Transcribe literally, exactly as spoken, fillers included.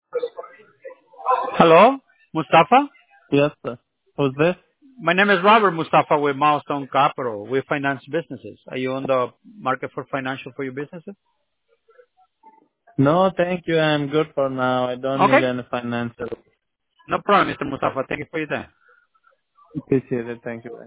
Hello, Mustafa. Yes, sir. Who's this? My name is Robert Mustafa with Milestone Capital. We finance businesses. Are you on the market for financial for your businesses? No, thank you. I'm good for now. I don't Okay. need any financial. No problem, Mister Mustafa. Thank you for your time. Appreciate it. Thank you. Bye.